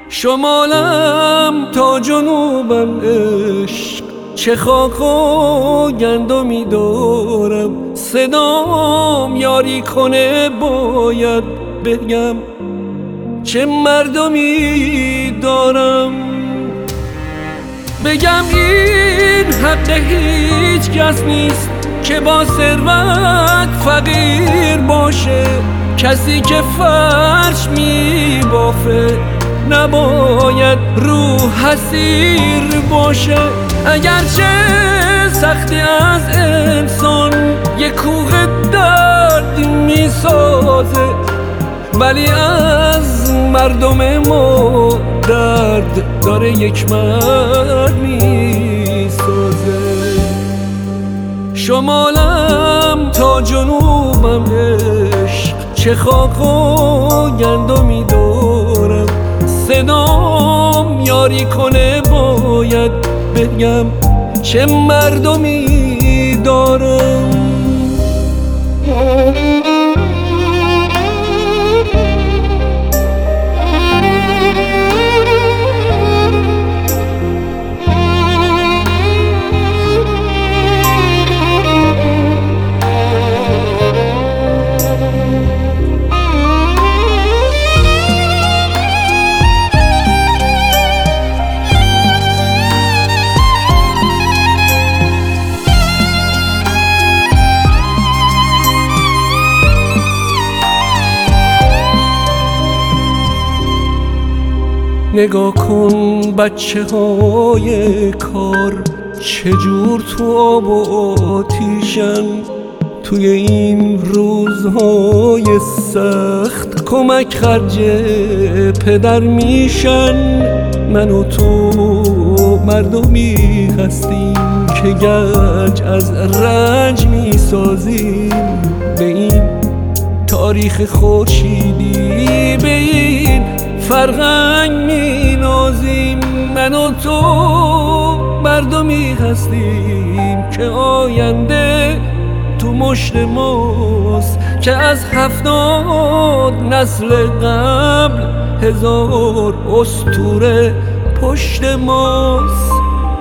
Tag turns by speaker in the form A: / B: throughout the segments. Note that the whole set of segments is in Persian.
A: شمالم تا جنوبم عشق، چه خاک و گندمی دارم. صدام یاری کنه باید بگم چه مردمی دارم. بگم این حق هیچ کس نیست که با ثروت فقیر باشه. کسی که فرش میبافه نباید روح حسیر باشه. اگرچه سختی از انسان یک کوه درد میسازه، ولی از مردم ما درد داره یک مرد میسازه. شمالم تا جنوبم عشق، چه خاک و گندمی دارم. صدام یاری کنه باید بگم چه مردمی دارم. نگاه کن بچه های کار چجور تو آب و آتیشن. توی این روزهای سخت کمک خرج پدر میشن. من و تو مردمی هستیم که گنج از رنج میسازیم. به این تاریخ خورشیدی، به این فرهنگ می نازیم. من و تو مردمی هستیم که آینده تو مشت ماست، که از 70 نسل قبل 1000 اسطوره پشت ماست.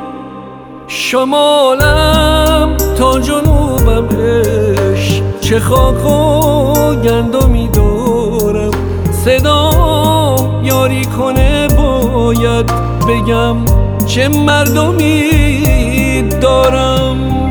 A: شمالم تا جنوبم عشق، چه خاک و گندمی دارم. صدام یاری کنه باید بگم چه مردمی دارم.